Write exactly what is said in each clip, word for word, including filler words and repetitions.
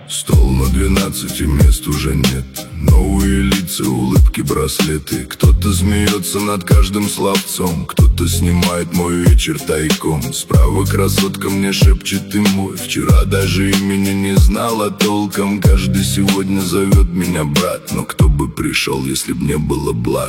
Стол на двенадцать, и мест уже нет. Новые лица, улыбки, браслеты. Кто-то смеется над каждым словцом, кто-то снимает мой вечер тайком. Справа красотка мне шепчет: ты мой. Вчера даже имени не знала толком. Каждый сегодня зовет меня брат. Но кто бы пришел, если б не было благ?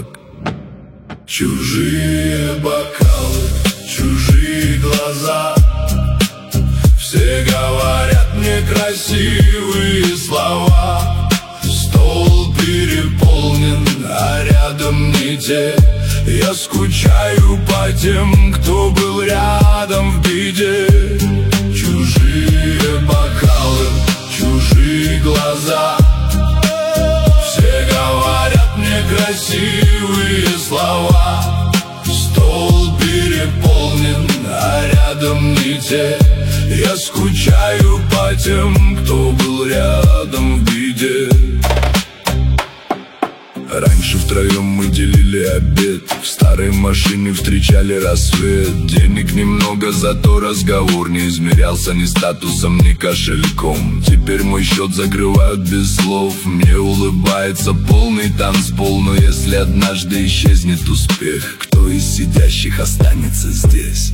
Чужие бокалы, чужие глаза. Все говорят мне красивые слова. Стол переполнен, а рядом не те. Я скучаю по тем, кто был рядом в беде. Чужие бокалы, чужие глаза. Все говорят мне красивые слова. Стол переполнен, а рядом не те. Я скучаю по тем, кто был рядом в беде. Раньше втроем мы делили обед, в старой машине встречали рассвет. Денег немного, зато разговор не измерялся ни статусом, ни кошельком. Теперь мой счет закрывают без слов. Мне улыбается полный танцпол. Но если однажды исчезнет успех, кто из сидящих останется здесь?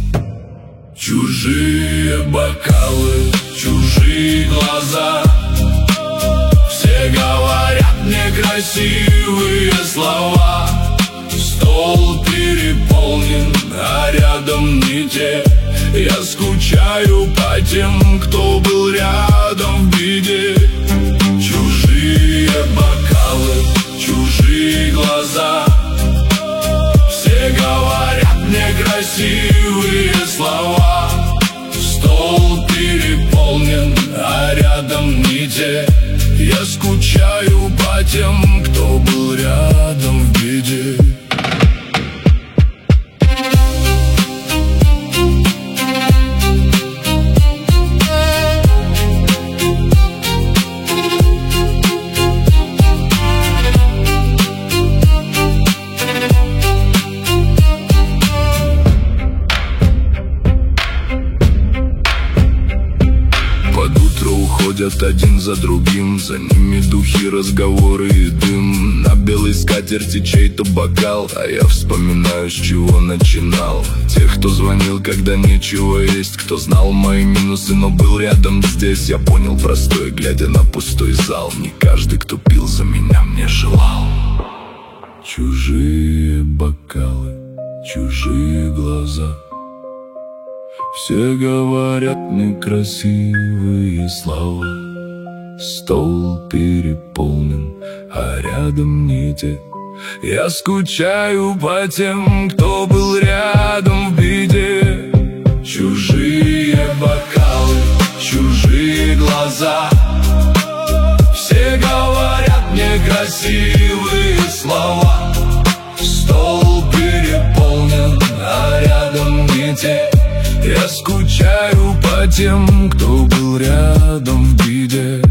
Чужие бокалы, чужие глаза. Все говорят мне красивые слова. Стол переполнен, а рядом не те. Я скучаю по тем, кто был рядом в беде. Чужие бокалы, чужие глаза. Все говорят мне красивые слова. Стол переполнен, а рядом не те. Я скучаю по тем, кто был рядом в беде. Ходят один за другим, за ними духи, разговоры и дым. На белой скатерти чей-то бокал, а я вспоминаю, с чего начинал. Тех, кто звонил, когда нечего есть, кто знал мои минусы, но был рядом здесь. Я понял простое, глядя на пустой зал: не каждый, кто пил за меня, мне желал. Чужие бокалы, чужие глаза. Все говорят мне красивые слова. Стол переполнен, а рядом не те. Я скучаю по тем, кто был рядом в беде. Чужие бокалы, чужие глаза. Все говорят мне красивые слова. Стол переполнен, а рядом не те. Я скучаю по тем, кто был рядом в беде.